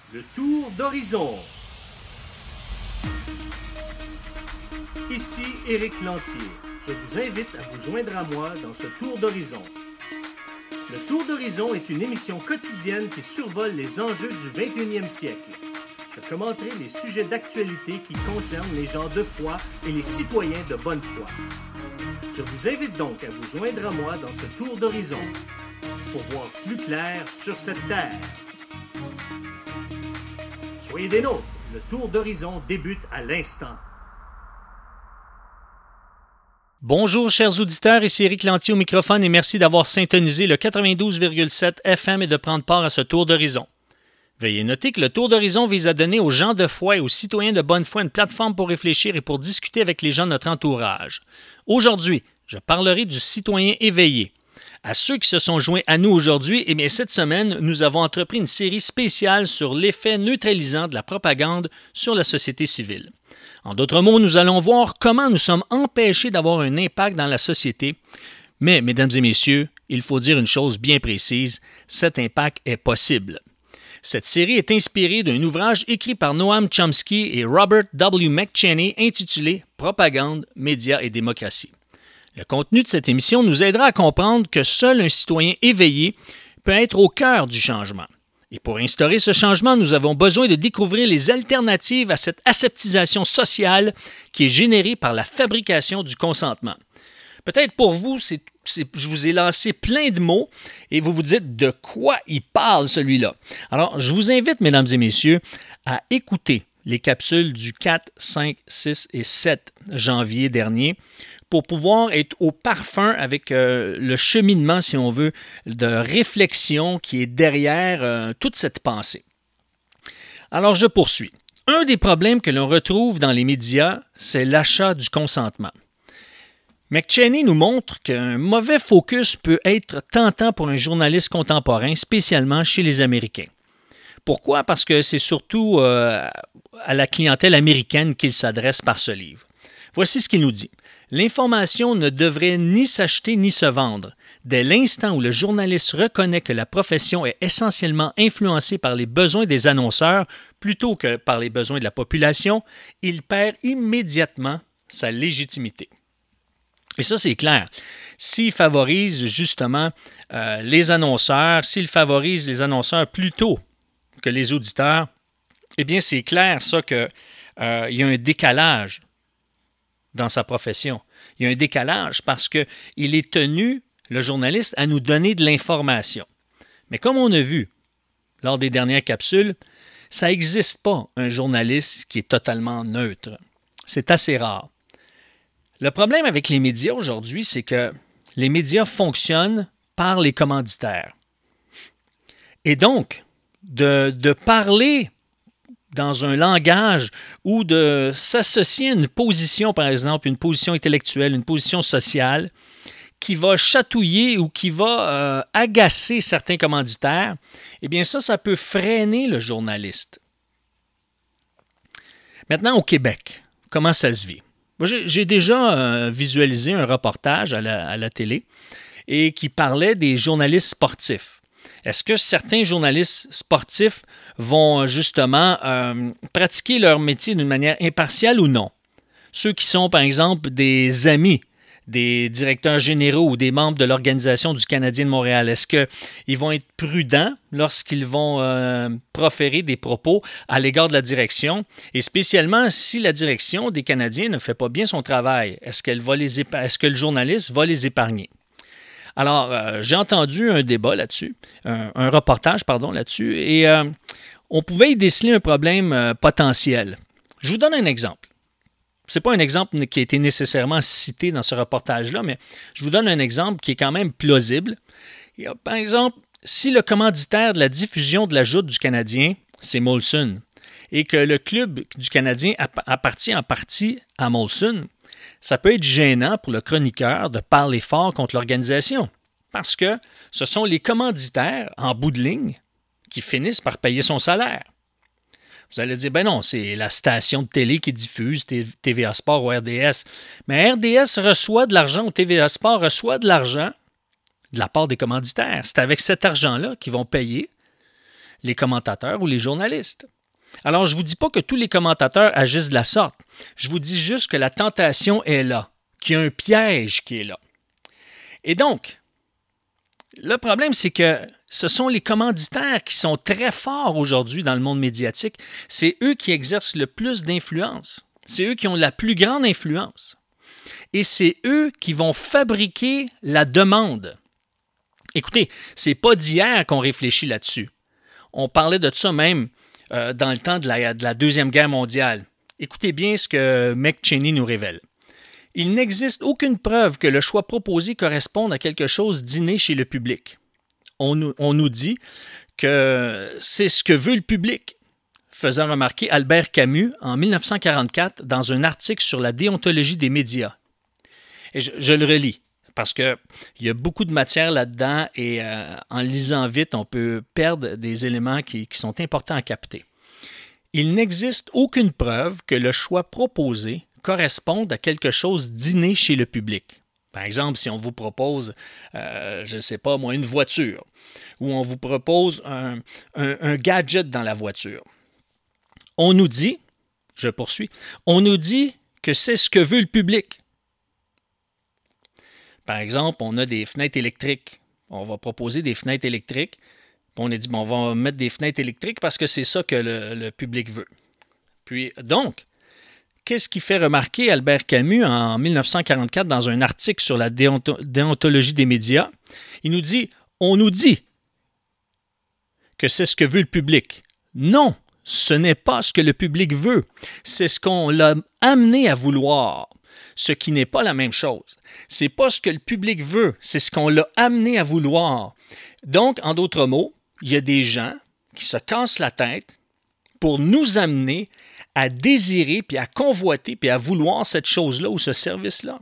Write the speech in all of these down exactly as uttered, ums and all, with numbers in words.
Le tour d'horizon. Ici Éric Lantier. Je vous invite à vous joindre à moi dans ce tour d'horizon. Le tour d'horizon est une émission quotidienne qui survole les enjeux du vingt et unième siècle. Je commenterai les sujets d'actualité qui concernent les gens de foi et les citoyens de bonne foi. Je vous invite donc à vous joindre à moi dans ce tour d'horizon pour voir plus clair sur cette terre. Soyez des nôtres, le tour d'horizon débute à l'instant. Bonjour chers auditeurs, ici Éric Lantier au microphone et merci d'avoir syntonisé le quatre-vingt-douze virgule sept F M et de prendre part à ce tour d'horizon. Veuillez noter que le tour d'horizon vise à donner aux gens de foi et aux citoyens de bonne foi une plateforme pour réfléchir et pour discuter avec les gens de notre entourage. Aujourd'hui, je parlerai du citoyen éveillé. À ceux qui se sont joints à nous aujourd'hui, eh bien, cette semaine, nous avons entrepris une série spéciale sur l'effet neutralisant de la propagande sur la société civile. En d'autres mots, nous allons voir comment nous sommes empêchés d'avoir un impact dans la société. Mais, mesdames et messieurs, il faut dire une chose bien précise, cet impact est possible. Cette série est inspirée d'un ouvrage écrit par Noam Chomsky et Robert W. McChesney intitulé « Propagande, médias et démocratie ». Le contenu de cette émission nous aidera à comprendre que seul un citoyen éveillé peut être au cœur du changement. Et pour instaurer ce changement, nous avons besoin de découvrir les alternatives à cette aseptisation sociale qui est générée par la fabrication du consentement. Peut-être pour vous, c'est, c'est, je vous ai lancé plein de mots et vous vous dites de quoi il parle celui-là. Alors, je vous invite, mesdames et messieurs, à écouter les capsules du quatre, cinq, six et sept janvier dernier pour pouvoir être au parfum avec euh, le cheminement, si on veut, de réflexion qui est derrière euh, toute cette pensée. Alors, je poursuis. Un des problèmes que l'on retrouve dans les médias, c'est l'achat du consentement. McChesney nous montre qu'un mauvais focus peut être tentant pour un journaliste contemporain, spécialement chez les Américains. Pourquoi? Parce que c'est surtout euh, à la clientèle américaine qu'il s'adresse par ce livre. Voici ce qu'il nous dit. L'information ne devrait ni s'acheter ni se vendre. Dès l'instant où le journaliste reconnaît que la profession est essentiellement influencée par les besoins des annonceurs plutôt que par les besoins de la population, il perd immédiatement sa légitimité. Et ça, c'est clair. S'il favorise justement euh, les annonceurs, s'il favorise les annonceurs plutôt que les auditeurs, eh bien, c'est clair, ça, qu'il euh, y a un décalage dans sa profession. Il y a un décalage parce qu'il est tenu, le journaliste, à nous donner de l'information. Mais comme on a vu lors des dernières capsules, ça n'existe pas un journaliste qui est totalement neutre. C'est assez rare. Le problème avec les médias aujourd'hui, c'est que les médias fonctionnent par les commanditaires. Et donc, de, de parler dans un langage ou de s'associer à une position, par exemple, une position intellectuelle, une position sociale, qui va chatouiller ou qui va euh, agacer certains commanditaires, eh bien ça, ça peut freiner le journaliste. Maintenant, au Québec, comment ça se vit? Moi, j'ai, j'ai déjà euh, visualisé un reportage à la, à la télé et qui parlait des journalistes sportifs. Est-ce que certains journalistes sportifs vont justement euh, pratiquer leur métier d'une manière impartiale ou non? Ceux qui sont, par exemple, des amis des directeurs généraux ou des membres de l'Organisation du Canadien de Montréal, est-ce qu'ils vont être prudents lorsqu'ils vont euh, proférer des propos à l'égard de la direction? Et spécialement, si la direction des Canadiens ne fait pas bien son travail, est-ce qu'elle va les épa- est-ce que le journaliste va les épargner? Alors, euh, j'ai entendu un débat là-dessus, un, un reportage, pardon, là-dessus, et euh, on pouvait y déceler un problème euh, potentiel. Je vous donne un exemple. Ce n'est pas un exemple qui a été nécessairement cité dans ce reportage-là, mais je vous donne un exemple qui est quand même plausible. Et, par exemple, si le commanditaire de la diffusion de la joute du Canadien, c'est Molson, et que le club du Canadien appartient en partie à Molson, ça peut être gênant pour le chroniqueur de parler fort contre l'organisation, parce que ce sont les commanditaires, en bout de ligne, qui finissent par payer son salaire. Vous allez dire, ben non, c'est la station de télé qui diffuse T V A Sport ou R D S. Mais R D S reçoit de l'argent ou T V A Sport reçoit de l'argent de la part des commanditaires. C'est avec cet argent-là qu'ils vont payer les commentateurs ou les journalistes. Alors, je ne vous dis pas que tous les commentateurs agissent de la sorte. Je vous dis juste que la tentation est là, qu'il y a un piège qui est là. Et donc, le problème, c'est que ce sont les commanditaires qui sont très forts aujourd'hui dans le monde médiatique. C'est eux qui exercent le plus d'influence. C'est eux qui ont la plus grande influence. Et c'est eux qui vont fabriquer la demande. Écoutez, ce n'est pas d'hier qu'on réfléchit là-dessus. On parlait de ça même euh, dans le temps de la, de la Deuxième Guerre mondiale. Écoutez bien ce que McCheney nous révèle. Il n'existe aucune preuve que le choix proposé corresponde à quelque chose d'inné chez le public. On nous, on nous dit que c'est ce que veut le public, faisant remarquer Albert Camus en dix-neuf cent quarante-quatre dans un article sur la déontologie des médias. Et je, je le relis, parce qu'il y a beaucoup de matière là-dedans et euh, en lisant vite, on peut perdre des éléments qui, qui sont importants à capter. Il n'existe aucune preuve que le choix proposé corresponde à quelque chose d'inné chez le public. Par exemple, si on vous propose, euh, je ne sais pas moi, une voiture, ou on vous propose un, un, un gadget dans la voiture. On nous dit, je poursuis, on nous dit que c'est ce que veut le public. Par exemple, on a des fenêtres électriques. On va proposer des fenêtres électriques. On a dit, bon, on va mettre des fenêtres électriques parce que c'est ça que le, le public veut. Puis, donc, qu'est-ce qui fait remarquer Albert Camus en dix-neuf cent quarante-quatre dans un article sur la déonto- déontologie des médias? Il nous dit, on nous dit que c'est ce que veut le public. Non, ce n'est pas ce que le public veut. C'est ce qu'on l'a amené à vouloir. Ce qui n'est pas la même chose. C'est pas ce que le public veut, c'est ce qu'on l'a amené à vouloir. Donc, en d'autres mots, il y a des gens qui se cassent la tête pour nous amener à désirer, puis à convoiter, puis à vouloir cette chose-là ou ce service-là.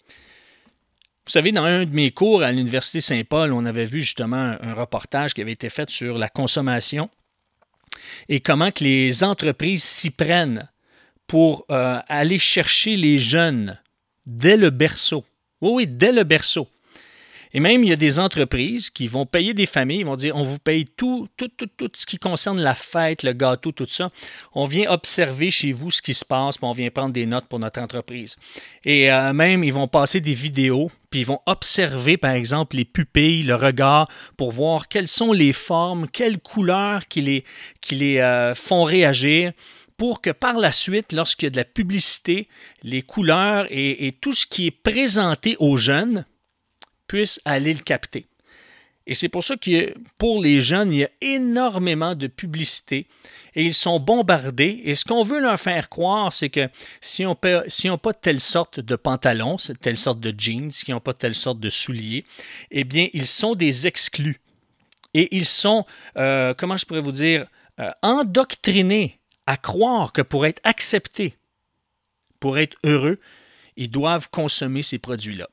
Vous savez, dans un de mes cours à l'Université Saint-Paul, on avait vu justement un reportage qui avait été fait sur la consommation et comment que les entreprises s'y prennent pour euh, aller chercher les jeunes dès le berceau. Oui, oui, dès le berceau. Et même, il y a des entreprises qui vont payer des familles, ils vont dire, on vous paye tout, tout, tout, tout ce qui concerne la fête, le gâteau, tout ça. On vient observer chez vous ce qui se passe, puis on vient prendre des notes pour notre entreprise. Et euh, même, ils vont passer des vidéos, puis ils vont observer, par exemple, les pupilles, le regard, pour voir quelles sont les formes, quelles couleurs qui les, qui les euh, font réagir, pour que par la suite, lorsqu'il y a de la publicité, les couleurs et, et tout ce qui est présenté aux jeunes puissent aller le capter. Et c'est pour ça que pour les jeunes, il y a énormément de publicité et ils sont bombardés. Et ce qu'on veut leur faire croire, c'est que si on n'a si pas telle sorte de pantalon, telle sorte de jeans, s'ils n'ont pas telle sorte de souliers, eh bien, ils sont des exclus. Et ils sont, euh, comment je pourrais vous dire, euh, endoctrinés à croire que pour être acceptés, pour être heureux, ils doivent consommer ces produits-là.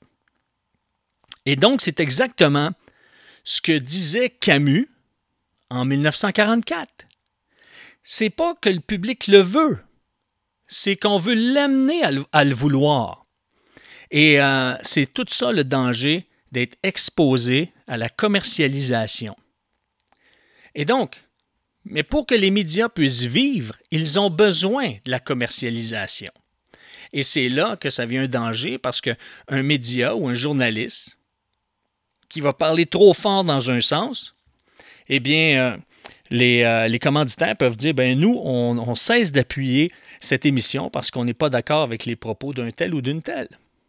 Et donc, c'est exactement ce que disait Camus en dix-neuf cent quarante-quatre. C'est pas que le public le veut, c'est qu'on veut l'amener à le, à le vouloir. Et euh, c'est tout ça le danger d'être exposé à la commercialisation. Et donc, mais pour que les médias puissent vivre, ils ont besoin de la commercialisation. Et c'est là que ça vient un danger parce qu'un média ou un journaliste qui va parler trop fort dans un sens, eh bien, euh, les, euh, les commanditaires peuvent dire, ben nous, on, on cesse d'appuyer cette émission parce qu'on n'est pas d'accord avec les propos d'un tel ou d'une telle.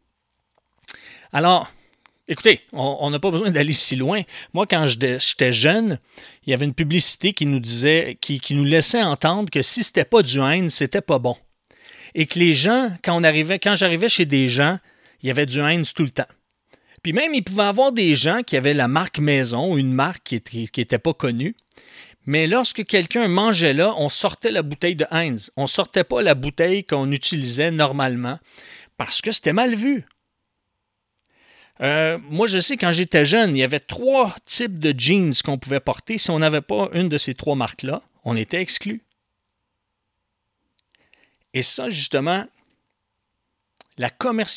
Alors, écoutez, on n'a pas besoin d'aller si loin. Moi, quand j'étais jeune, il y avait une publicité qui nous disait, qui, qui nous laissait entendre que si c'était pas du Heinz, c'était pas bon. Et que les gens, quand on arrivait, quand j'arrivais chez des gens, il y avait du Heinz tout le temps. Puis même, il pouvait y avoir des gens qui avaient la marque maison, une marque qui n'était pas connue. Mais lorsque quelqu'un mangeait là, on sortait la bouteille de Heinz. On ne sortait pas la bouteille qu'on utilisait normalement parce que c'était mal vu. Euh, moi, je sais, quand j'étais jeune, il y avait trois types de jeans qu'on pouvait porter. Si on n'avait pas une de ces trois marques-là, on était exclu. Et ça, justement, la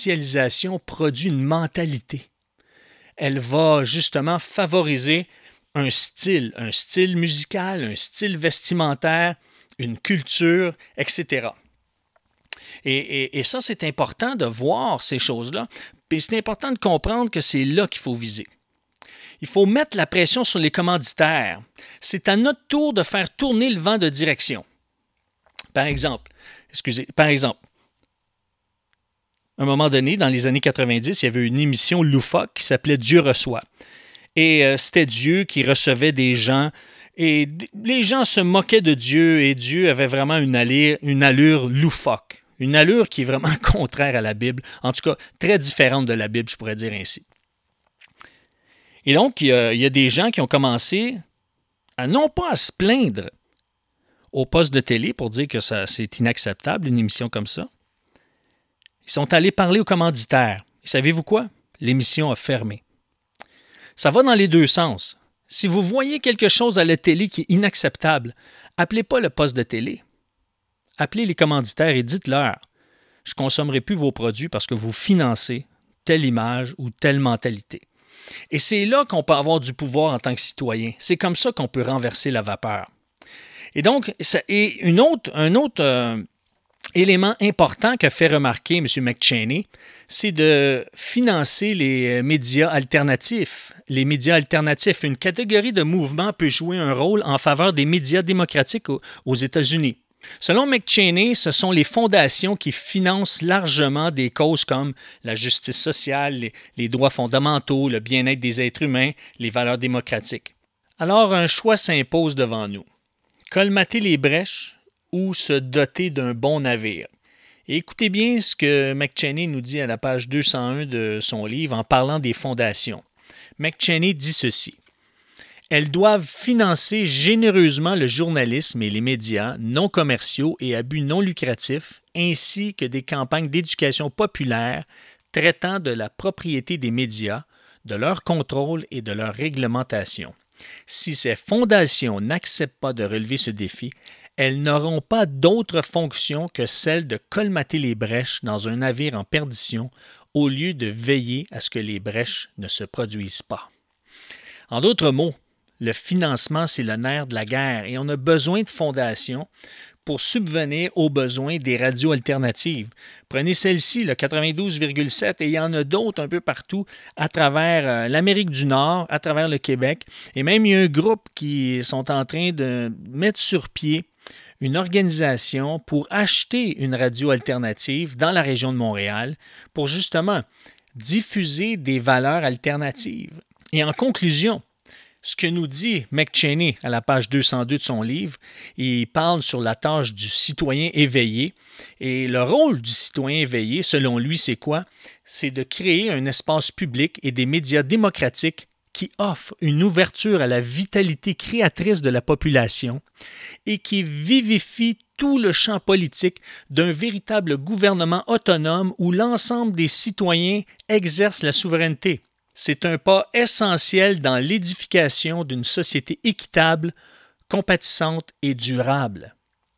commercialisation produit une mentalité. Elle va justement favoriser un style, un style musical, un style vestimentaire, une culture, et cetera. Et, et, et ça, c'est important de voir ces choses-là. Puis c'est important de comprendre que c'est là qu'il faut viser. Il faut mettre la pression sur les commanditaires. C'est à notre tour de faire tourner le vent de direction. Par exemple, excusez, par exemple, à un moment donné, dans les années quatre-vingt-dix, il y avait une émission loufoque qui s'appelait Dieu reçoit. Et euh, c'était Dieu qui recevait des gens. Et d- les gens se moquaient de Dieu et Dieu avait vraiment une allure, une allure loufoque. Une allure qui est vraiment contraire à la Bible. En tout cas, très différente de la Bible, je pourrais dire ainsi. Et donc, il y a, il y a des gens qui ont commencé à non pas à se plaindre au poste de télé pour dire que ça, c'est inacceptable, une émission comme ça. Ils sont allés parler aux commanditaires. Et savez-vous quoi? L'émission a fermé. Ça va dans les deux sens. Si vous voyez quelque chose à la télé qui est inacceptable, appelez pas le poste de télé. Appelez les commanditaires et dites-leur « Je ne consommerai plus vos produits parce que vous financez telle image ou telle mentalité. » Et c'est là qu'on peut avoir du pouvoir en tant que citoyen. C'est comme ça qu'on peut renverser la vapeur. Et donc, ça, et une autre, un autre euh, élément important qu'a fait remarquer M. McChesney, c'est de financer les médias alternatifs. Les médias alternatifs, une catégorie de mouvements peut jouer un rôle en faveur des médias démocratiques aux, aux États-Unis. Selon McChesney, ce sont les fondations qui financent largement des causes comme la justice sociale, les, les droits fondamentaux, le bien-être des êtres humains, les valeurs démocratiques. Alors, un choix s'impose devant nous. Colmater les brèches ou se doter d'un bon navire. Et écoutez bien ce que McChesney nous dit à la page deux cent un de son livre en parlant des fondations. McChesney dit ceci. Elles doivent financer généreusement le journalisme et les médias non commerciaux et à but non lucratif, ainsi que des campagnes d'éducation populaire traitant de la propriété des médias, de leur contrôle et de leur réglementation. Si ces fondations n'acceptent pas de relever ce défi, elles n'auront pas d'autre fonction que celle de colmater les brèches dans un navire en perdition au lieu de veiller à ce que les brèches ne se produisent pas. En d'autres mots, le financement, c'est le nerf de la guerre et on a besoin de fondations pour subvenir aux besoins des radios alternatives. Prenez celle-ci, le quatre-vingt-douze virgule sept, et il y en a d'autres un peu partout à travers euh, l'Amérique du Nord, à travers le Québec. Et même, il y a un groupe qui sont en train de mettre sur pied une organisation pour acheter une radio alternative dans la région de Montréal pour justement diffuser des valeurs alternatives. Et en conclusion, ce que nous dit McChesney à la page deux cent deux de son livre, il parle sur la tâche du citoyen éveillé. Et le rôle du citoyen éveillé, selon lui, c'est quoi? C'est de créer un espace public et des médias démocratiques qui offrent une ouverture à la vitalité créatrice de la population et qui vivifient tout le champ politique d'un véritable gouvernement autonome où l'ensemble des citoyens exercent la souveraineté. C'est un pas essentiel dans l'édification d'une société équitable, compatissante et durable.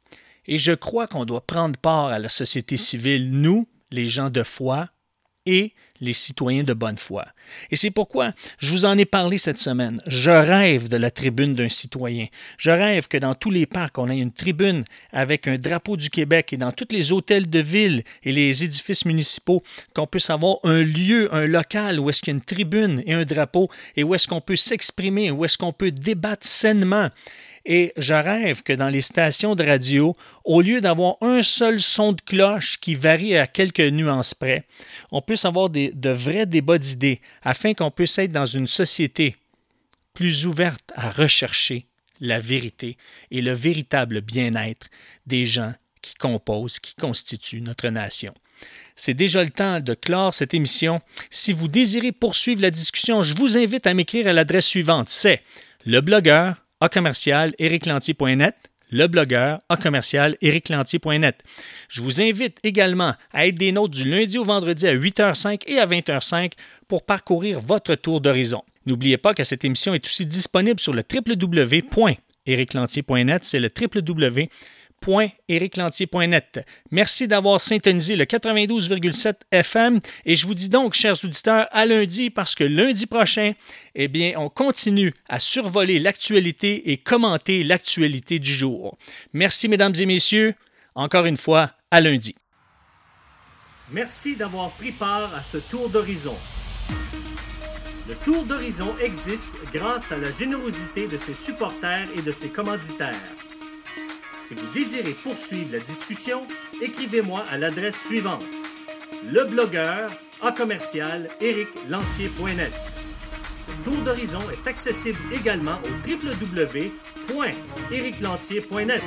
Et je crois qu'on doit prendre part à la société civile, nous, les gens de foi, et les citoyens de bonne foi. Et c'est pourquoi je vous en ai parlé cette semaine. Je rêve de la tribune d'un citoyen. Je rêve que dans tous les parcs, on ait une tribune avec un drapeau du Québec et dans tous les hôtels de ville et les édifices municipaux, qu'on puisse avoir un lieu, un local où est-ce qu'il y a une tribune et un drapeau et où est-ce qu'on peut s'exprimer, où est-ce qu'on peut débattre sainement. Et je rêve que dans les stations de radio, au lieu d'avoir un seul son de cloche qui varie à quelques nuances près, on puisse avoir des, de vrais débats d'idées afin qu'on puisse être dans une société plus ouverte à rechercher la vérité et le véritable bien-être des gens qui composent, qui constituent notre nation. C'est déjà le temps de clore cette émission. Si vous désirez poursuivre la discussion, je vous invite à m'écrire à l'adresse suivante. C'est le blogueur A commercial éric lantier point net, le blogueur A commercial éric lantier point net. Je vous invite également à être des nôtres du lundi au vendredi à huit heures cinq et à vingt heures cinq pour parcourir votre tour d'horizon. N'oubliez pas que cette émission est aussi disponible sur le w w w point éric lantier point net, c'est le w w w point éric lantier point net. Merci d'avoir syntonisé le quatre-vingt-douze virgule sept F M et je vous dis donc, chers auditeurs, à lundi parce que lundi prochain, eh bien, on continue à survoler l'actualité et commenter l'actualité du jour. Merci, mesdames et messieurs. Encore une fois, à lundi. Merci d'avoir pris part à ce tour d'horizon. Le Tour d'horizon existe grâce à la générosité de ses supporters et de ses commanditaires. Si vous désirez poursuivre la discussion, écrivez-moi à l'adresse suivante: leblogueur à commercial éric lantier point net. Le Tour d'horizon est accessible également au w w w point éric lantier point net.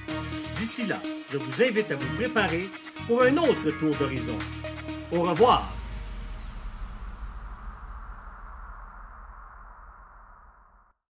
D'ici là, je vous invite à vous préparer pour un autre tour d'horizon. Au revoir!